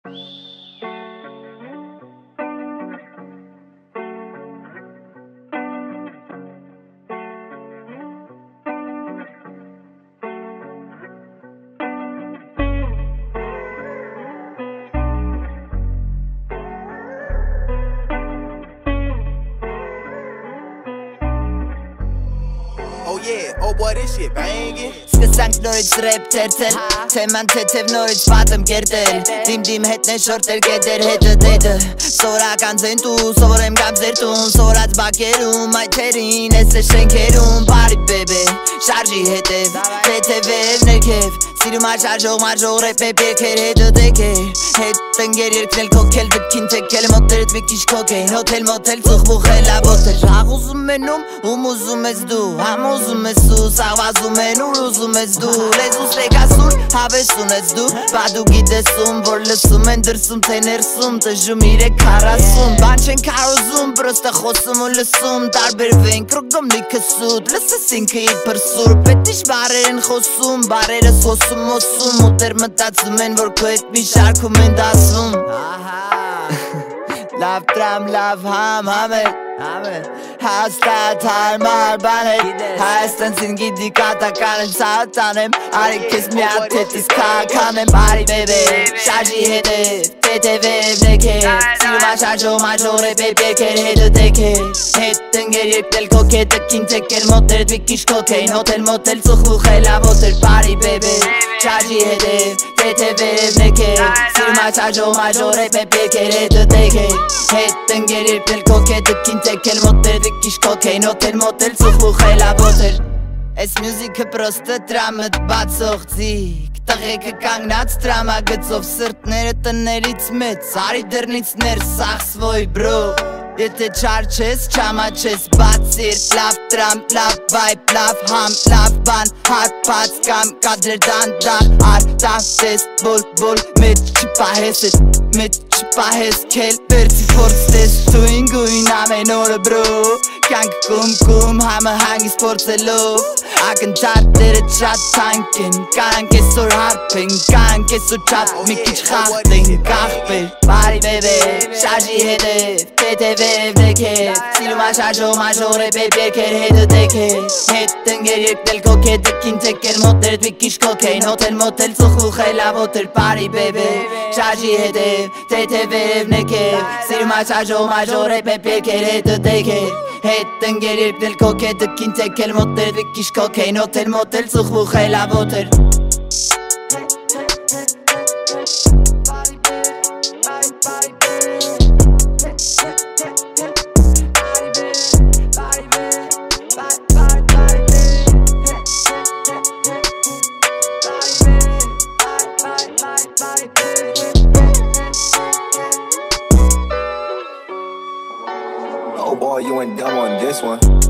Oh yeah, oh boy, this shit bangin'. Սկսանք նորից ռեփ թերթել, թեման թեթև նորից պատեմ կերտել, դիմ հետ նեշորտել կետեր հետը դետը, սորական ձենտու, սովորեմ գամ ձեր տուն, սորած բակերում, այդ թերին, ես է շենքերում, բարի բեբե, շարժի հետև, թեթև ներքև, սիրում աշարժող մարժող ռեպ երկեր հետը դեկեր, հետ տնգեր երկնել կոքել, դպքին թեկել, մոտերդ մի քիչ կոքեին, հոթել մոթել, ծուխբուխել աբոթել, շաղ ուզում ենում, ում ուզում ես դու, համ ուզում ես ու, սաղվազում են ուր ուզում ես դու, լեզուս տեկասուր, հավես ունես դու, բա դու գիտեսում, որ լսում են դրսում, թե ներսում, տժում 340, բան չեն կարոզում, պրոստը խոսում ու լսում, տարբերվենք, ռոգոմնի կսուտ, լսես ինքը իպր սուր, պետիշ բարեր են խոսում, բարերս խոսում ոսում, ու տեր մտածում են, որ քո հետ մի շարքում են դասվում, լավ տրամ, լավ համել, հաստատ հարմար բաներ, Հայաստանցին գիտի կատական եմ սատանեմ, արի քեզ մի հատ հետից կականեմ, բարի բեբե, շարժի հետև, թեթև ներքև, սիրում աշարժող մարժող ռեպ երկեր հետը դեկեր, հետ տնգեր երկնել կոքետ, տքին թեկել մոտերդ մի քիչ կոքեին, հոթել մոթել ծուխբուխել աբոթել, բարի բեբե, շարժի հետև, թեթև ներքև, սիրում աշարժող մարժող ռեպ երկեր հետը դեկեր, հետ տնգեր երկնել կոքետ, տքին թեկել մոտերդ մի քիչ կոքեին, հոթել մոթել ծուխբուխել աբոթել, Այս մյուզիկը պրոստը տրամըտ բացող ձիգ, տղեկը կանգնած տրամագծով, սրտները տներից մեծ, արի դրնից ներս սախսվոյ բրո, Եթե չար չես, չամաչես, բացիր, լավ տրամ, լավ վայբ, լավ համ, լավ բան, հարպած կամ կադրեր դանդան, արտավտես, բոլ, մետ չպահես, կել, պերցի փորձտես, թույն գույն ամեն օրը բրո, կյանք կում, համը հանգիս փորձելով, ակնթարները շատ թանկ են, կանք այսօր հարպեն, կանք այսօր չատ, մի քիչ խախտեն, կախպեր, բարի բեբե, շարժի հետև, թեթև ներքև, սիրում աշարժող մարժող ռեպ երկեր հետը դեկեր, հետ տնգեր երկնել կոքետ, տքին թեկել մոտերդ մի քիչ կոքեին, հոթել մոթել ծուխբուխել աբոթել, բարի բեբե, շարժի հետև, թեթև ներքև, սիրում աշարժող մարժող ռեպ երկեր հետը դեկեր, հետ տնգեր երկնել կոքետ, տքին թեկել մոտերդ մի քիչ կոքեին, հոթել մոթել ծուխբուխել աբոթել Oh boy, you went dumb on this one.